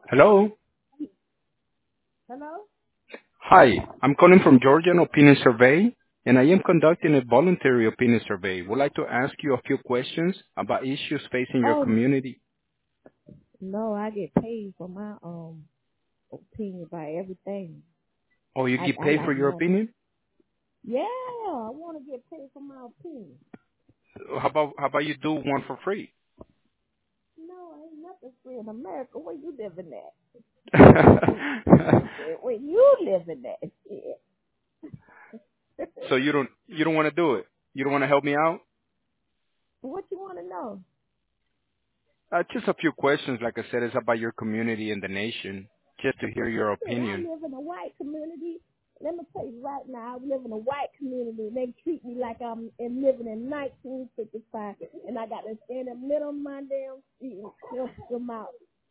Hello. Hello? Hi, I'm calling from Georgian Opinion Survey, and I am conducting a voluntary opinion survey. Would like to ask you a few questions about issues facing your Oh, community. no, I get paid for my opinion by everything. Oh, you get I paid for like your knowing. opinion? Yeah, I want to get paid for my opinion. How about you do one for free? No, ain't nothing free in America. Where you living at? Where you living at? Shit. So you don't want to do it? You don't want to help me out? What you want to know? Just a few questions, like I said, is about your community and the nation, just to hear your Shit, I opinion. live in a white community. Let me tell you right now, I live in a white community. They treat me like living in 1955, and I got to stand in the middle of my damn street and help them out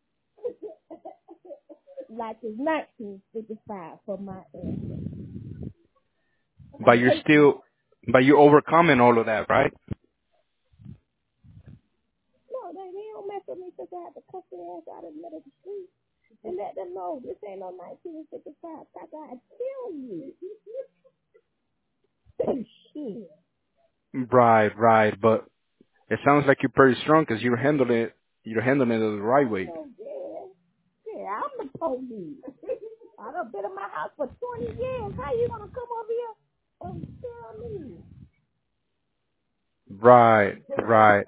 like it's 1955 for my answer. But They you're hate me. still, but you overcoming all of that, right? No, they don't mess with me because I have to cuss their ass out in the middle of the street and let them know this ain't no 1955. I gotta tell you. Shit. Right, right. But it sounds like you're pretty strong because you're handling it the right way. Hell yeah. Yeah, I'm the police. I done been in my house for 20 years. How you gonna come over here and tell me? Right, right.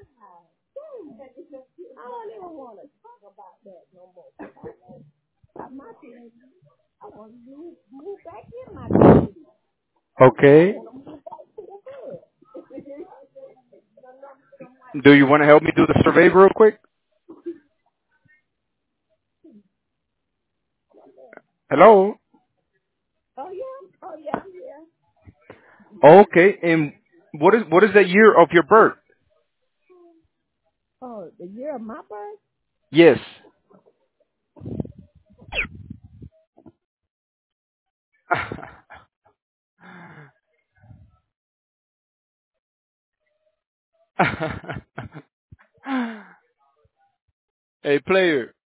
I don't even want to talk about that no more. My thing, I want to move back in my community. I Okay. want to move back to the hood. Do you want to help me do the survey real quick? Hello. Oh yeah, oh yeah, yeah. Okay. And what is the year of your birth? Oh, the year of my birth? Yes. Hey, player.